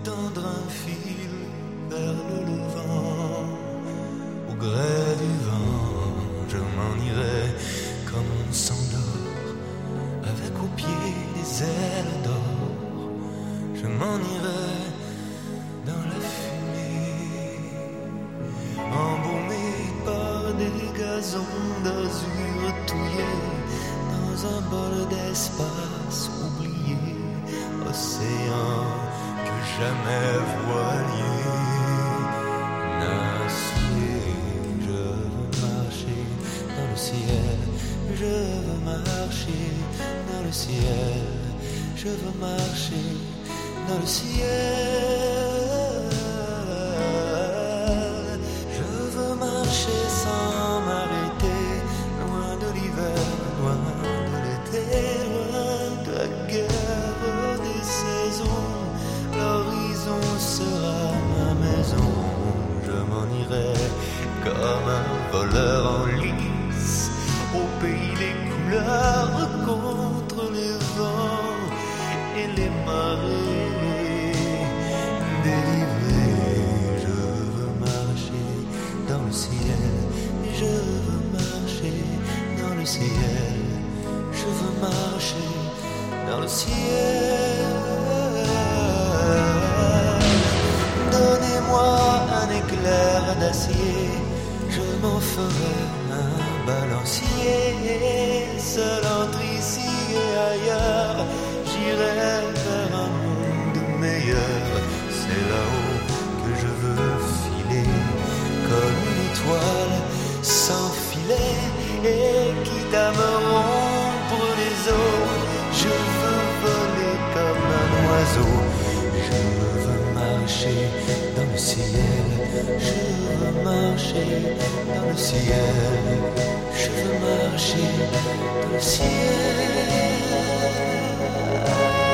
tendre un fil vers le levant. Au gré du vent, je m'en irai comme on s'endort, avec au pied des ailes d'or. Je m'en irai dans la fumée, embaumé par des gazons d'azur touillés, dans un bol d'espace oublié, océan que jamais voilier n'a souillé. Je veux marcher dans le ciel, je veux marcher dans le ciel, je veux marcher dans le ciel. Je veux marcher sans m'arrêter, loin de l'hiver, loin de l'été, loin de la guerre des saisons. L'horizon sera ma maison. Je m'en irai comme un voleur en lice, au pays des couleurs, contre les vents et les marées délivrées. Je veux marcher dans le ciel, je veux marcher dans le ciel, je veux marcher dans le ciel. Donnez-moi un éclair d'acier, je m'en ferai un balancier. Seul entre ici et ailleurs, j'irai vers un monde meilleur. C'est là-haut que je veux filer, comme une étoile sans filet. Et quitte à me rompre les os, je veux voler comme un oiseau. Je veux marcher dans le ciel, je veux marcher dans le ciel, je veux marcher dans le ciel.